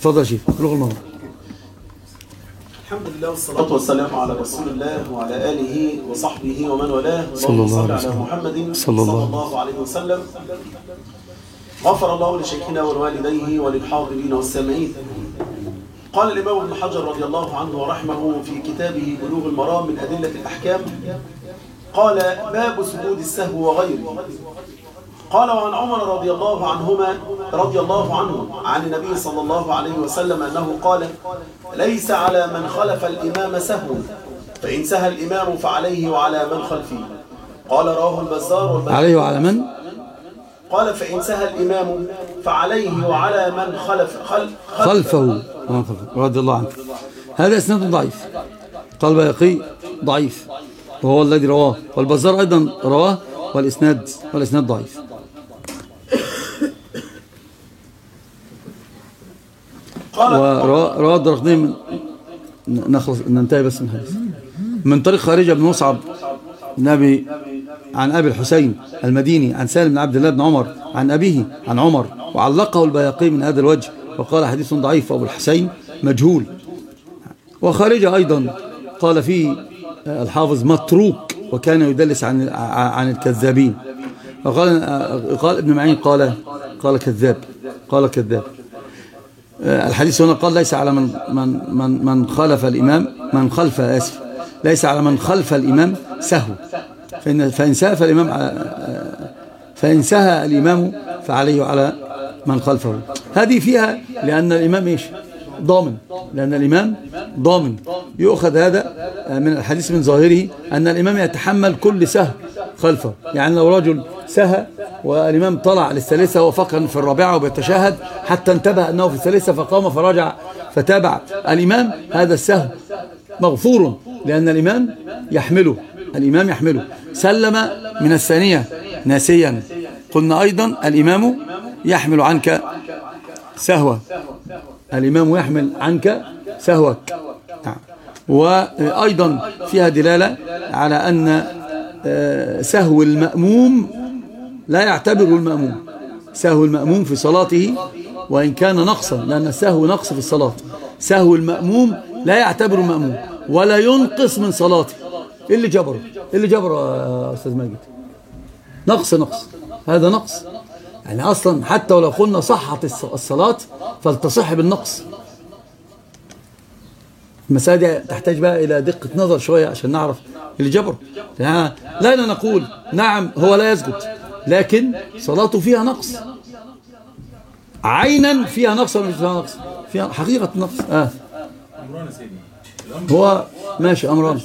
اتفضل يا شيخ. بلوغ المرام. الحمد لله والصلاة والسلام على رسول الله وعلى آله وصحبه ومن والاه. صلى الله اللهم عليه صل على وسلم. محمد صلى الله الله عليه وسلم. غفر الله لشيخنا ولوالديه وللحاضرين والسامعين. قال الإمام ابن حجر رضي الله عنه ورحمه في كتابه بلوغ المرام من أدلة الأحكام، قال: باب سجود السهو وغيره. قال: وعن عمر رضي الله عنه عن النبي صلى الله عليه وسلم أنه قال: ليس على من خلف الإمام سهو، فإن سهى الإمام فعليه وعلى من خلفه. قال: رواه البزار عليه وعلى من؟ قال: فإن سهى الإمام فعليه وعلى من خلفه رضي الله عنه. هذا إسناد ضعيف. قال البيهقي ضعيف وهو الذي رواه، والبزار أيضا رواه، والإسناد ضعيف. ورواه الدرقطني ننتهي بس من الحديث من طريق خارجة بن مصعب عن أبي الحسين المديني عن سالم بن عبد الله بن عمر عن أبيه عن عمر، وعلقه البيهقي من هذا الوجه وقال حديث ضعيف، وأبو الحسين مجهول. وخارجة أيضا قال فيه الحافظ متروك وكان يدلس عن الكذابين. وقال ابن معين قال كذاب. الحديث هنا قال: ليس على من خلف الإمام ليس على من خلف الإمام سهو، فإن سهى الإمام فعليه وعلى من خلفه. هذه فيها لأن الإمام ضامن. يؤخذ هذا من الحديث من ظاهره أن الإمام يتحمل كل سهو خلفه. يعني لو رجل سهى والإمام طلع للثالثة وفكر في الرابعة وبيتشاهد حتى انتبه أنه في الثالثة فقام فرجع فتابع الإمام، هذا السهو مغفور لأن الإمام يحمله. سلم من الثانية ناسيا، قلنا أيضا الإمام يحمل عنك سهوة، الإمام يحمل عنك سهوك. وأيضا فيها دلالة على أن سهو المأموم لا يعتبر المأموم، سهو المأموم في صلاته وإن كان نقصا، لأن السهو نقص في الصلاة، سهو المأموم لا يعتبر المأموم ولا ينقص من صلاته. إيه اللي جبره يا أستاذ ماجد؟ نقص هذا نقص. يعني أصلا حتى ولو قلنا صحت الصلاة فلتصح بالنقص. المسألة دي تحتاج بقى إلى دقة نظر شوية عشان نعرف اللي جبره. لا نقول نعم هو لا يسجد، لكن صلاته فيها نقص عينا، فيها نقص ولا مش فيها نقص؟ فيها حقيقة نقص. أمران يا سيدي. هو ماشي أمران.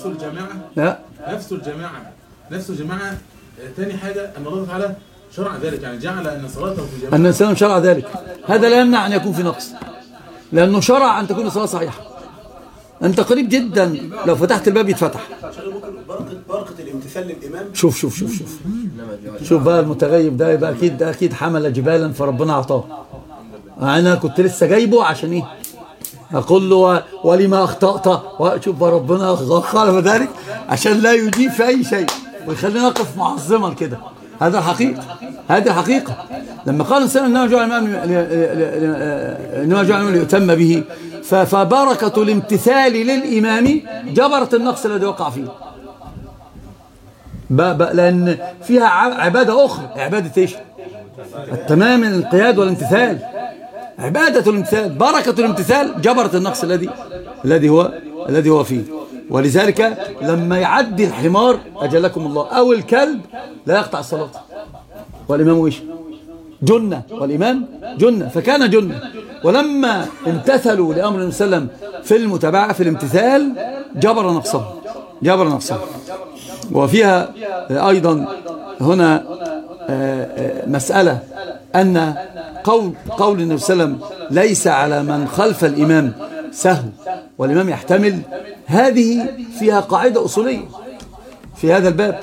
نفس الجماعة. ثاني حاجة أن الله تعالى شرع ذلك، يعني جعل أن صلاته في جماعة، أن الإنسان شرع ذلك. هذا لا يمنع أن يكون في نقص، لأنه شرع أن تكون الصلاة صحيحة. أنت قريب جدا، لو فتحت الباب يتفتح. بركة الامتثال للإمام. شوف بقى المتغيب ده يبقى أكيد حمل جبالا فربنا أعطاه. أنا كنت لسه جايبه عشان إيه؟ أقول له ولما أخطأت، وشوف ربنا خالف ذلك عشان لا يجيب في أي شيء ويخلينا نقف معظما كده. هذا الحقيقة. لما قال الإنسان إنما جعل ليؤتم به، فبركة الامتثال للإمام جبرت النقص الذي وقع فيه، لأن فيها عبادة أخرى. عبادة إيش؟ التمام، الانقياد والامتثال، عبادة الامتثال. بركة الامتثال جبرت النقص الذي هو فيه. ولذلك لما يعدي الحمار أجلكم الله أو الكلب لا يقطع الصلاة، والإمام إيش؟ جنة، والإمام جنة، فكان جنة. ولما امتثلوا لأمر النبي صلى الله عليه وسلم في المتابعة في الامتثال جبر نقصه. وفيها أيضا هنا مسألة أن قول النبي صلى الله عليه وسلم ليس على من خلف الإمام سهو والإمام يحتمل، هذه فيها قاعدة أصولية في هذا الباب.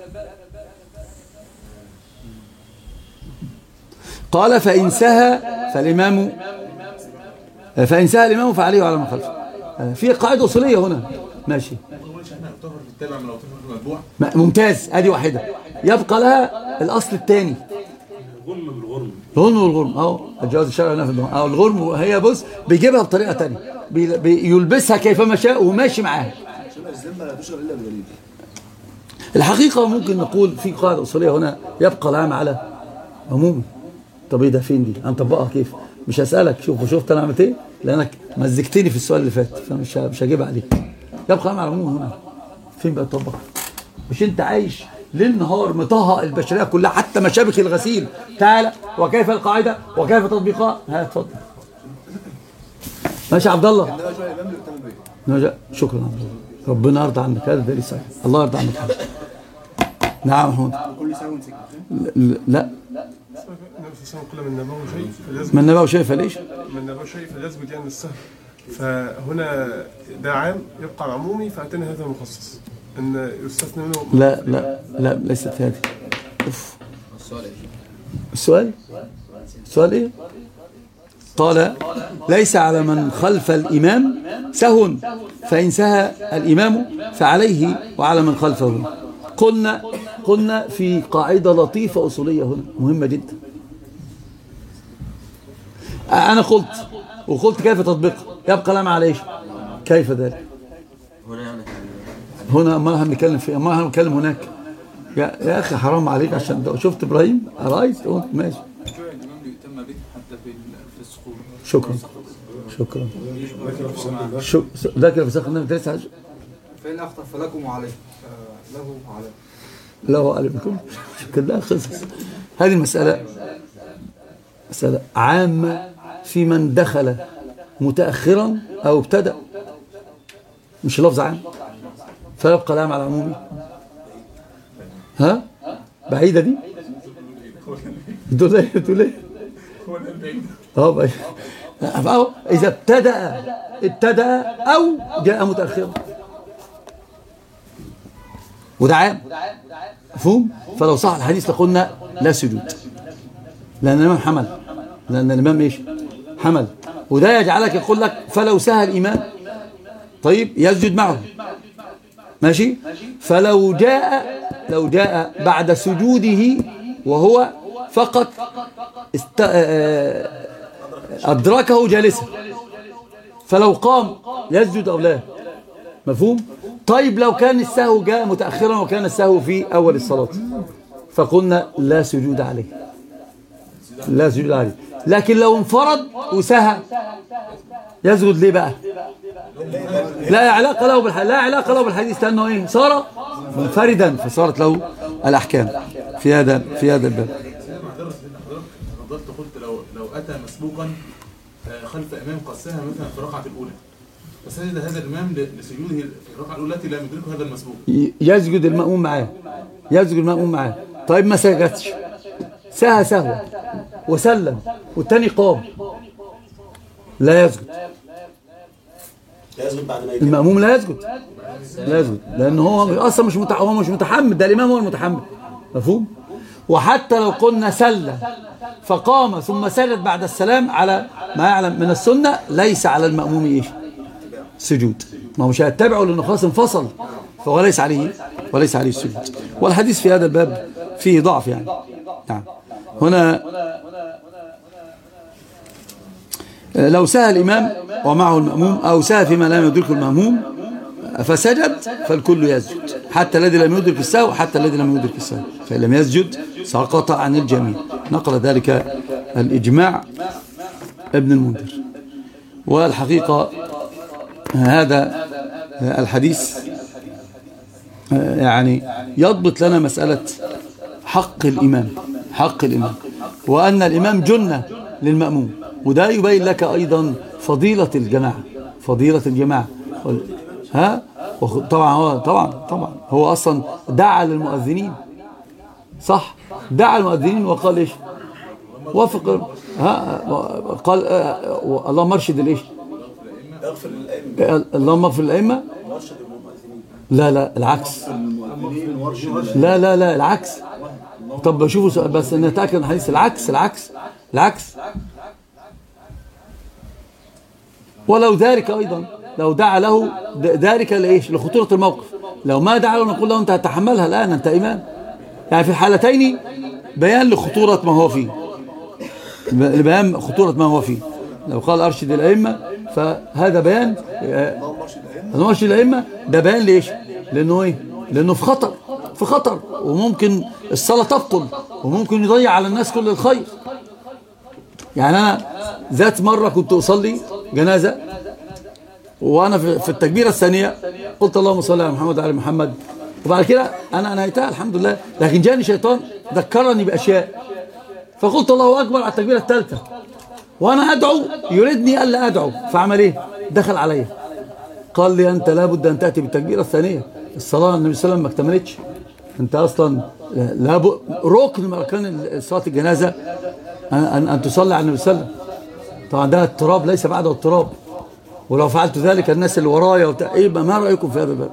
قال: فإن سهى الإمام فعليه وعلى من خلفه. في قاعدة أصولية هنا. ماشي ممتاز. هذه واحدة. يبقى لها الأصل الثاني. الغنم والغرم اهو الجواز الشرعي نافذ اهو. الغرم هي بص بيجيبها بطريقه ثانيه، بيلبسها كيفما شاء وماشي معاها. الذمه لا تشرع الا بدليل. الحقيقه ممكن نقول في قاعده اصوليه هنا، يبقى العام على عمومه. طب ايه ده فين دي؟ هنطبقها كيف؟ مش هسالك شفت انا عملت ايه؟ لانك مزجتني في السؤال اللي فات، فمش هجيب عليك. يبقى العام على عمومه هنا فين بقى تطبق؟ مش انت عايش ليل نهار مطهق البشريه كلها حتى مشابك الغسيل. تعالى وكيف القاعده وكيف تطبيقها؟ ها اتفضل. ماشي يا عبد الله. شكرا عبد الله، ربنا يرضى عنك. هذا دليل صحيح، الله يرضى عنك. نعم محمود. لا من نبأ شيء فليش؟ من نبأ شيء فليثبت يعني السهل. فهنا ده عام يبقى العمومي، فأتينا هذا المخصص ان يستثنى منه. لا ليست هذه. السؤال ايه؟ قال ليس على من خلف الإمام سهو، فإن سهى الإمام فعليه وعلى من خلفه. قلنا في قاعدة لطيفة أصولية هنا مهمة جدا. أنا قلت كيف تطبيقها؟ يبقى العام على إيش؟ كيف ذلك؟ هنا ما هنتكلم فيه، ما هنتكلم هناك. يا أخي حرام عليك، عشان شفت إبراهيم قريت قلت ماشي. شكرا ذاكر في ساق النبي 3 حاجة. فإن أخطأ فلكم وعليه له عليه بكم. كلها قصص. هذه مسألة عامة في من دخل متأخرا أو ابتدأ، مش لفظ عام، فيبقى العام على عمومي. ها بعيدة دي دول ايه أو إذا ابتدأ أو جاء متأخرا، وده عام مفهوم. فلو صح الحديث لقلنا لا سجود، لأن الإمام حمل، لأن الإمام إيش حمل. وده يجعلك يقول لك فلو سهى الإمام طيب يسجد معه، ماشي. فلو جاء بعد سجوده وهو فقط أدركه جالسا، فلو قام يسجد أو لا، مفهوم. طيب لو كان السهو جاء متأخرا وكان السهو في أول الصلاة فقلنا لا سجود عليه، لكن لو انفرد وسهى يسجد ليه بقى؟ لا علاقة له بالحديث، لأنه إيه؟ صار منفردا فصارت له الأحكام في هذا الباب. حضرتك قلت لو أتى مسبوقا خلف إمام قسها مثلا في الركعة الأولى، فسجد هذا الإمام لسجوده في الركعة الأولى التي لا يدركه هذا المسبوق، يسجد المأموم معاه. طيب ما سجدش، سهى وسلم والتاني قام، لا يسجد. المأموم لا يسجد لأنه هو أصلا مش متحمل، ده الإمام هو المتحمل، مفهوم. وحتى لو قلنا سلم فقام ثم سجد بعد السلام على ما يعلم من السنة، ليس على المأموم إيش؟ سجود، ما هو مش هيتبعه لأنه خلاص انفصل، فهو ليس عليه السجود. والحديث في هذا الباب فيه ضعف يعني. نعم. هنا لو سهى الإمام ومعه المأموم أو سهى فيما لم يدرك المأموم فسجد فالكل يسجد، حتى الذي لم يدرك السهو حتى الذي لم يدرك السهو، فإن لم يسجد سقط عن الجميع. نقل ذلك الإجماع ابن المنذر. والحقيقة هذا الحديث يعني يضبط لنا مسألة حق الإمام، وأن الإمام جنة للمأموم. وده يبين لك أيضا فضيلة الجماعة. ها طبعا هو أصلا دعا للمؤذنين، صح، دعا المؤذنين وقال إيش؟ وافق، قال اللهم ارشد الإيش؟ اللهم اغفر للأئمة. لا العكس. لا العكس. طب شوفوا بس نتأكد من الحديث. العكس. ولو ذلك أيضا لو دعا له ذلك لإيش؟ لخطورة الموقف. لو ما دعا له نقول له أنت هتحملها الآن، أنت إمام. يعني في الحالتين بيان لخطورة ما هو فيه. لبيان خطورة ما هو فيه. لو قال أرشد الأئمة فهذا بيان، اللهم أرشد الأئمة ده بيان ليش؟ لأنه إيه؟ لأنه في خطر وممكن الصلاة تبطل وممكن يضيع على الناس كل الخير. يعني أنا ذات مرة كنت أصلي جنازة وأنا في التكبيرة الثانية قلت اللهم صل على محمد وعلى محمد، وبعد كده أنا نهيتها الحمد لله، لكن جاني شيطان ذكرني بأشياء فقلت الله أكبر على التكبيرة الثالثة وأنا أدعو يريدني ألا أدعو، فعمل إيه؟ دخل علي قال لي أنت لابد أن تأتي بالتكبيرة الثانية، الصلاة النبي صلى الله عليه وسلم ما اكتملتش، أنت أصلا ركن من أركان صلاة الجنازة أن تصلي على النبي صلى الله عليه وسلم. طبعا ده التراب ليس بعده التراب، ولو فعلت ذلك الناس اللي ورايا إيه ما رأيكم في هذا الباب؟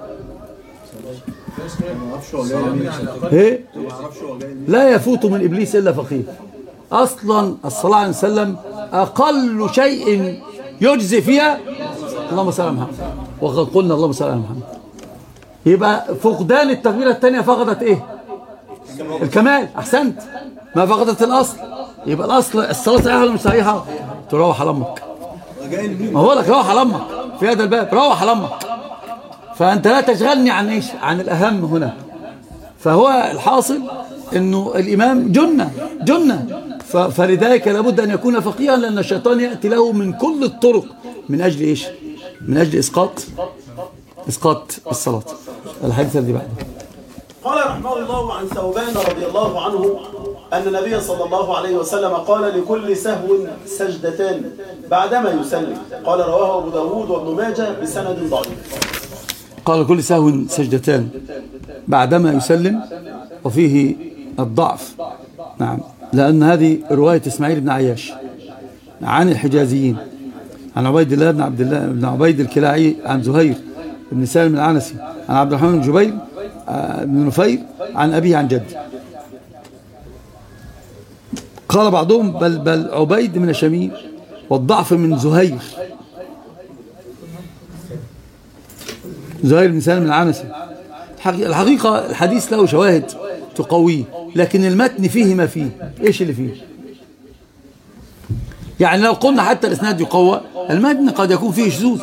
إيه؟ لا يفوت من إبليس إلا فقيه. أصلا الصلاة عليه وسلم أقل شيء يجزي فيها اللهم صل على محمد، وقد قلنا اللهم صل على محمد. يبقى فقدان التكبيرة الثانية فقدت إيه؟ الكمال. أحسنت، ما فقدت الأصل. يبقى الأصل الصلاة صحيحة ولا مش صحيحة؟ تروح على أمك. ما هو لك روح على أمك في هذا الباب، روح على أمك. فأنت لا تشغلني عن إيش؟ عن الأهم هنا. فهو الحاصل إنه الإمام جنة فلذلك لابد أن يكون فقيها، لأن الشيطان يأتي له من كل الطرق من أجل إيش؟ من أجل إسقاط الصلاة. الحديث الذي بعده قال رحمه الله عن ثوبان رضي الله عنه أن النبي صلى الله عليه وسلم قال لكل سهو سجدتان بعدما يسلم. قال رواه أبو داود وابن ماجه بسند ضعيف. قال كل سهو سجدتان بعدما يسلم، وفيه الضعف. نعم، لأن هذه رواية إسماعيل بن عياش عن الحجازيين عن عبيد الله بن عبد الله بن عبيد الكلاعي عن زهير بن سالم العنسي عن عبد الرحمن بن جبير بن نفير عن أبيه عن جد. قال بعضهم بل عبيد من الشاميين، والضعف من زهير بن سالم العنسي. الحقيقة الحديث له شواهد تقويه، لكن المتن فيه ما فيه. ايش اللي فيه؟ يعني لو قلنا حتى الاسناد يقوى، المتن قد يكون فيه شذوذ.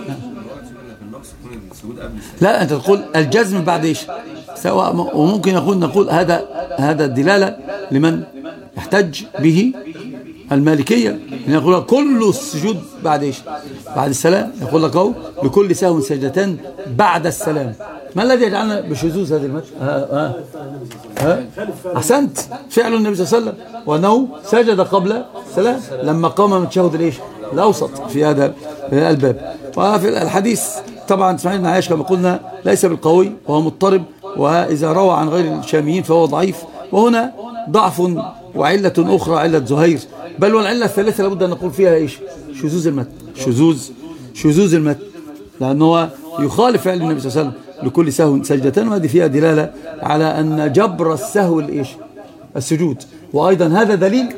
لا، انت تقول الجزم بعد ايش؟ سواء، وممكن نقول هذا الدلالة لمن يحتج به المالكية، يقول كل السجود بعد ايش؟ بعد السلام. يقول لك اهو لكل سهو سجدتان بعد السلام. ما الذي يجعلنا بشذوذ هذه المسألة؟ أحسنت، فعل النبي صلى الله عليه وسلم وأنه سجد قبل السلام لما قام من التشهد الإيش؟ الأوسط في هذا الباب. وفي الحديث طبعا إسماعيل بن عياش كما قلنا ليس بالقوي وهو مضطرب، وإذا روى عن غير الشاميين فهو ضعيف. وهنا ضعف وعلة أخرى علة زهير، بل والعلة الثالثة لابد أن نقول فيها إيش؟ شذوذ المتن. شذوذ المتن، لأنه يخالف فعل النبي صلى الله عليه وسلم لكل سهو سجدتان، وهذه فيها دلالة على أن جبر السهو الإيش؟ السجود. وأيضا هذا دليل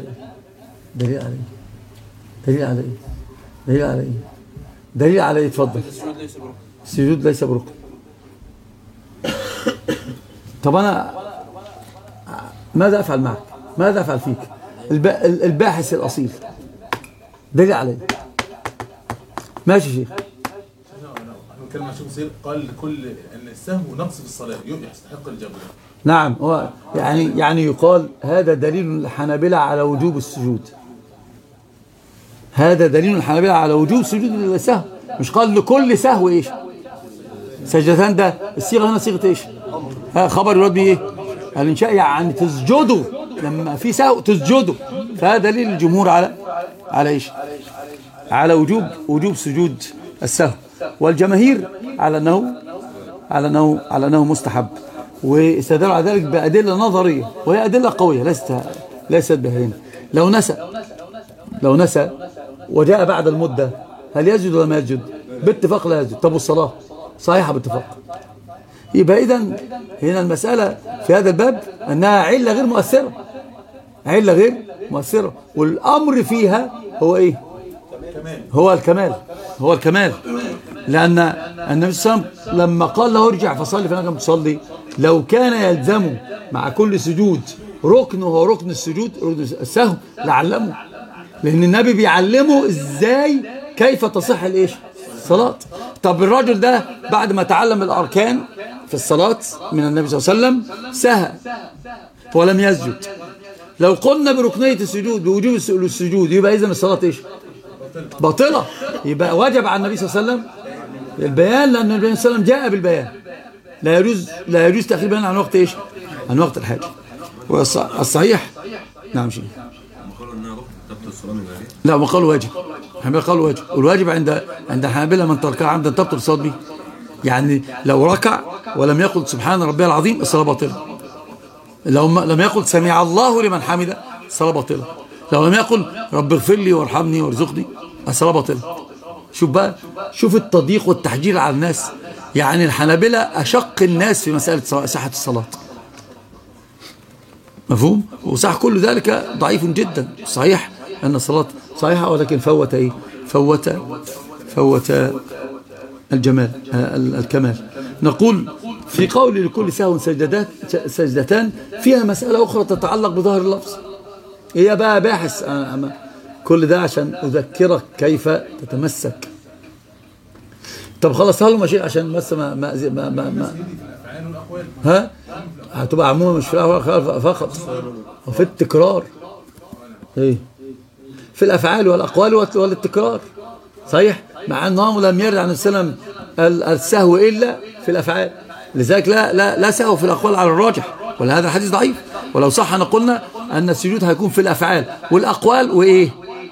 على إيه؟ تفضل. السجود ليس بركن. طب أنا ماذا أفعل معك؟ ماذا أفعل فيك؟ الباحث الأصيل دليل عليه. ماشي شيخ. كلمة شيخ سير قال لكل أن السهو نقص في الصلاة يستحق الجبر. نعم، هو يعني يقال هذا دليل الحنابلة على وجوب السجود. هذا دليل الحنابلة على وجوب سجود السهو. مش قال لكل سهو ايش؟ سجدتان. ده الصيغة هنا صيغة ايش؟ خبر يراد به ايه؟ الانشاء، يعني تسجدوا لما في سهو تسجدوا. فهذا دليل الجمهور على ايش؟ على وجوب سجود السهو، والجماهير على انه مستحب. واستدلوا على ذلك بأدلة نظرية، وهي أدلة قوية ليست بهين. لو نسى وجاء بعد المدة هل يسجد ولا ما يسجد؟ باتفاق لا يسجد. طب والصلاة صحيحة باتفاق. يبقى إذن هنا المسألة في هذا الباب أنها علة غير مؤثرة، والأمر فيها هو إيه؟ هو الكمال. لأن النبي صلى الله عليه وسلم لما قال له ارجع فصلي فإنك لم تصلي، لو كان يلزم مع كل سجود ركن وهو ركن السجود ركن السهو لأن النبي بيعلمه إزاي كيف تصح الإيش؟ الصلاة. طب الرجل ده بعد ما تعلم الأركان في الصلاة من النبي صلى الله عليه وسلم سهى ولم يسجد. لو قلنا بركنية السجود بوجوب السجود يبقى إذن الصلاة إيش؟ باطلة. يبقى وجب على النبي صلى الله عليه وسلم البيان، لأن النبي صلى الله عليه وسلم جاء بالبيان. لا يجوز تأخير البيان عن وقت إيش؟ عن وقت الحاجة. والصحيح نعم شيء. لا ما قالوا واجب. الحنابلة قالوا واجب، والواجب عند الحنابلة من تركها عمدا تبطل الصلاة به. يعني لو ركع ولم يقل سبحان ربي العظيم الصلاة باطلة. لو لم يقل سمع الله لمن حمده الصلاة باطلة. لو لم يقل رب اغفر لي وارحمني وارزقني الصلاة باطلة. شوف بقى، شوف التضييق والتحجير على الناس. يعني الحنابلة أشق الناس في مسألة صحة الصلاة. مفهوم؟ وصح كل ذلك ضعيف جدا. صحيح أن الصلاة صحيحة، ولكن فوت الجمال الكمال. نقول في قول لكل سهو سجدتان فيها مسألة أخرى تتعلق بظاهر اللفظ. هي بقى باحث كل ده عشان أذكرك كيف تتمسك. طب خلاص هلو ماشي عشان بس ما ها هتبقى عموما مش في الأفعال فقط، وفي التكرار. ايه في الأفعال والأقوال والتكرار. صحيح، مع أنه لم يرد عن السلام السهو إلا في الأفعال، لذلك لا سهو في الأقوال على الراجح، ولهذا الحديث ضعيف. ولو صح قلنا أن السجود هيكون في الأفعال والأقوال وإيه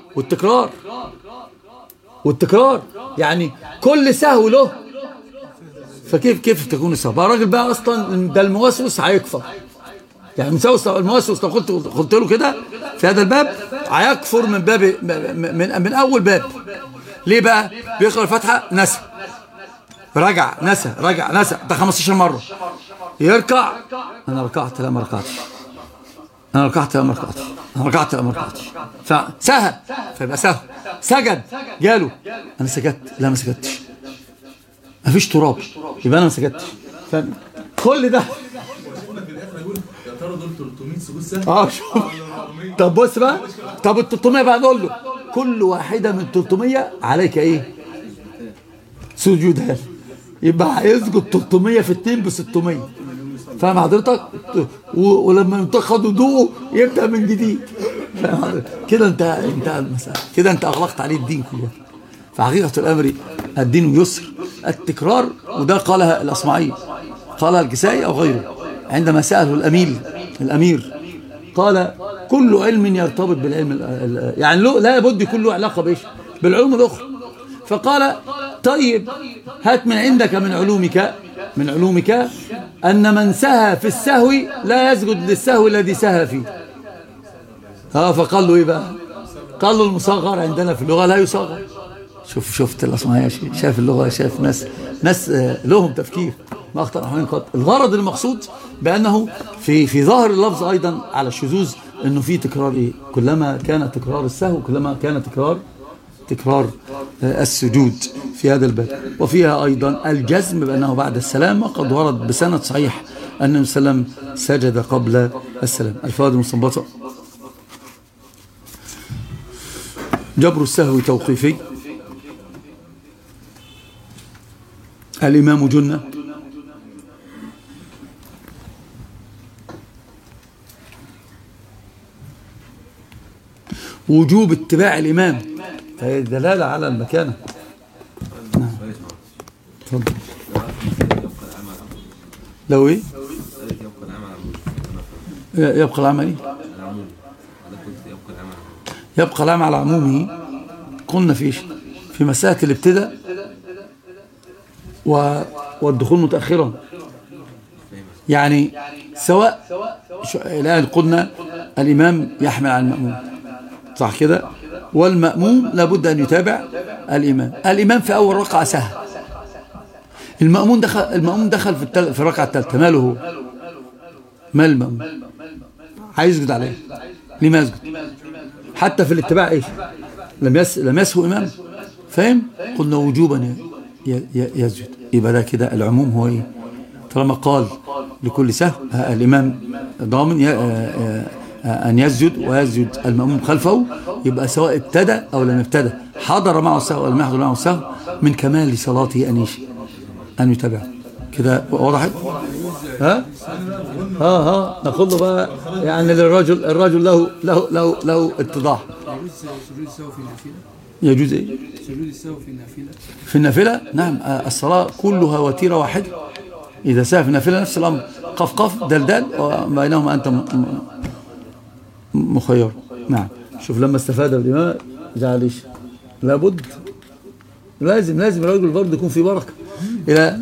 والتكرار. يعني كل سهو له. فكيف تكون السهو بقى؟ الراجل بقى أصلا ده الموسوس هيكفر. يعني الموسوس لو قلت له كده في هذا الباب هيكفر من باب من أول باب. ليه بقى؟ بيقرأ الفاتحة نسى رجع نسى ده 15 مرة. يركع أنا ركعت لا ما ركعتش، أنا ركعت لا ما ركعتش، أنا ركعت لا ما ركعتش، فسهى فيبقى سهو. سجد جاله أنا سجدت لا ما سجدتش، ما فيش تراب يبقى أنا ما سجدتش. كل ده يا ترى دول 300 سجود سهل؟ شوف. طب بص بقى، طب ال 300 بقى نقول له كل واحدة من 300 عليك ايه؟ سجودها. يبقى هيسجد 300 في 2 ب 600. فاهم حضرتك؟ ولما ينتقد وضوءه يبدأ من جديد. فاهم حضرتك؟ كده انت المسألة، كده انت اغلقت عليه الدين كله. فحقيقة الامر الدين يسر. التكرار، وده قالها الأصمعي، قالها الكسائي او غيره عندما سأله الأمير قال كل علم يرتبط بالعلم، يعني لا بد يكون له علاقة بإيش؟ بالعلوم الأخرى. فقال طيب هات من عندك من علومك أن من سهى في السهو لا يسجد للسهو الذي سهى فيه. فقال له إيه بقى؟ قال له المصغر عندنا في اللغة لا يصغر. شفت الأصمعي، شاف اللغة، شاف ناس لهم تفكير ما أخطر أحوالين قط. الغرض المقصود بأنه في ظاهر اللفظ أيضا على الشذوذ أنه في تكرار إيه؟ كلما كان تكرار السهو كلما كان تكرار السجود في هذا الباب. وفيها أيضا الجزم بأنه بعد السلام، وقد ورد بسند صحيح أن النبي صلى الله عليه وسلم سجد قبل السلام. الفوائد المستنبطة: جبر السهو توقيفي، الإمام جنة، وجوب اتباع الإمام، فهي دلالة على المكانة. نعم. تفضل. لو ايه يبقى العمل يبقى العمل على عمومه. قلنا في مسألة الابتداء والدخول متأخرا، يعني سواء الآن قلنا الإمام يحمل على المأموم، صح كده؟ والمأموم لابد أن يتابع الإمام في أول ركعة سهل، المأموم دخل في الركعة الثالثة، ماله هو؟ مال المأموم؟ عايز يسجد عليه، ليه ما يسجد؟ حتى في الاتباع ايش؟ لم يسهو إمام، فاهم؟ قلنا وجوبا يسجد. يبقى ده كده العموم هو ايه؟ طالما قال لكل سهو الإمام ضامن أن يسجد ويسجد المأموم خلفه، يبقى سواء ابتدى أو لم ابتدى، حضر معه السهو أو لم يحضر معه السهو، من كمال صلاته أن يتابعه. كده وضحت؟ ها ناخد له بقى يعني الرجل له اتضاح. يجوز سجود السهو في النافلة؟ يجوز ايه؟ سجود السهو في النافلة؟ في النافلة نعم، الصلاة كلها وتيرة واحدة. إذا سهى في النافلة نفس الأمر، قف دلدال وبينهما أنت مخير. نعم. شوف لما استفاد الإمام جعليش لابد لازم الرجل برضه يكون في بركة. إلى